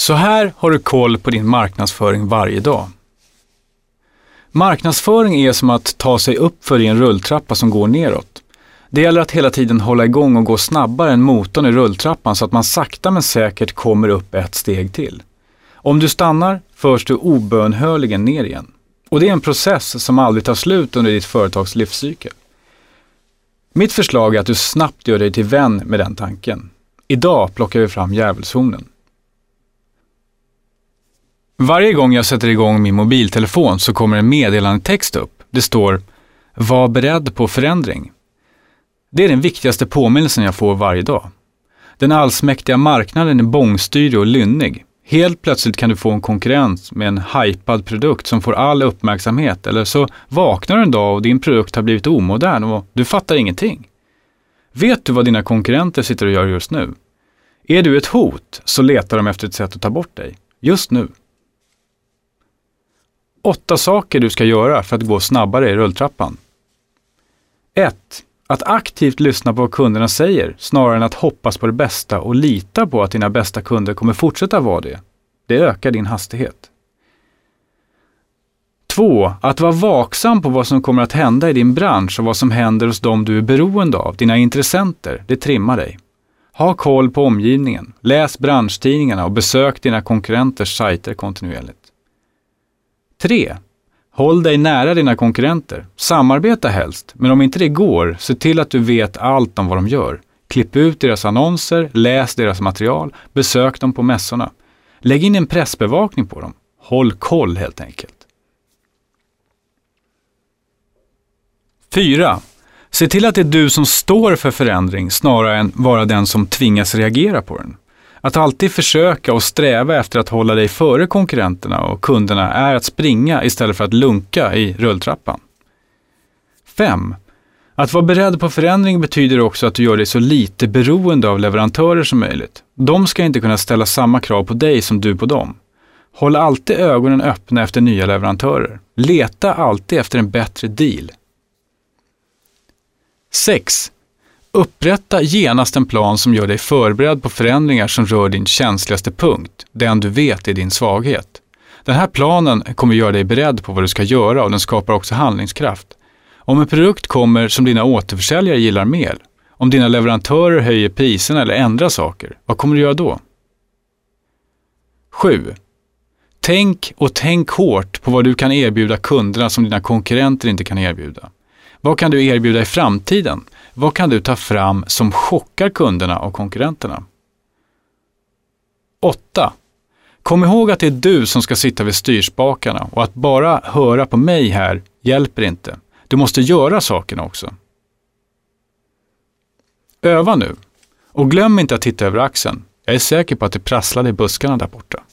Så här har du koll på din marknadsföring varje dag. Marknadsföring är som att ta sig upp för en rulltrappa som går neråt. Det gäller att hela tiden hålla igång och gå snabbare än motorn i rulltrappan så att man sakta men säkert kommer upp ett steg till. Om du stannar förs du obönhörligen ner igen. Och det är en process som aldrig tar slut under ditt företags livscykel. Mitt förslag är att du snabbt gör dig till vän med den tanken. Idag plockar vi fram djävulshornen. Varje gång jag sätter igång min mobiltelefon så kommer en meddelandetext upp. Det står: var beredd på förändring. Det är den viktigaste påminnelsen jag får varje dag. Den allsmäktiga marknaden är bångstyrig och lynnig. Helt plötsligt kan du få en konkurrens med en hypad produkt som får all uppmärksamhet, eller så vaknar du en dag och din produkt har blivit omodern och du fattar ingenting. Vet du vad dina konkurrenter sitter och gör just nu? Är du ett hot så letar de efter ett sätt att ta bort dig. Just nu. 8 saker du ska göra för att gå snabbare i rulltrappan. 1. Att aktivt lyssna på vad kunderna säger snarare än att hoppas på det bästa och lita på att dina bästa kunder kommer fortsätta vara det. Det ökar din hastighet. 2. Att vara vaksam på vad som kommer att hända i din bransch och vad som händer hos dem du är beroende av, dina intressenter. Det trimmar dig. Ha koll på omgivningen, läs branschtidningarna och besök dina konkurrenters sajter kontinuerligt. 3. Håll dig nära dina konkurrenter. Samarbeta helst, men om inte det går, se till att du vet allt om vad de gör. Klipp ut deras annonser, läs deras material, besök dem på mässorna. Lägg in en pressbevakning på dem. Håll koll helt enkelt. 4. Se till att det är du som står för förändring snarare än vara den som tvingas reagera på den. Att alltid försöka och sträva efter att hålla dig före konkurrenterna och kunderna är att springa istället för att lunka i rulltrappan. 5. Att vara beredd på förändring betyder också att du gör dig så lite beroende av leverantörer som möjligt. De ska inte kunna ställa samma krav på dig som du på dem. Håll alltid ögonen öppna efter nya leverantörer. Leta alltid efter en bättre deal. 6. Upprätta genast en plan som gör dig förberedd på förändringar som rör din känsligaste punkt, den du vet är din svaghet. Den här planen kommer göra dig beredd på vad du ska göra och den skapar också handlingskraft. Om en produkt kommer som dina återförsäljare gillar mer, om dina leverantörer höjer priserna eller ändrar saker, vad kommer du göra då? 7. Tänk hårt på vad du kan erbjuda kunderna som dina konkurrenter inte kan erbjuda. Vad kan du erbjuda i framtiden? Vad kan du ta fram som chockar kunderna och konkurrenterna? 8. Kom ihåg att det är du som ska sitta vid styrspakarna och att bara höra på mig här hjälper inte. Du måste göra sakerna också. Öva nu. Och glöm inte att titta över axeln. Jag är säker på att det prasslade i buskarna där borta.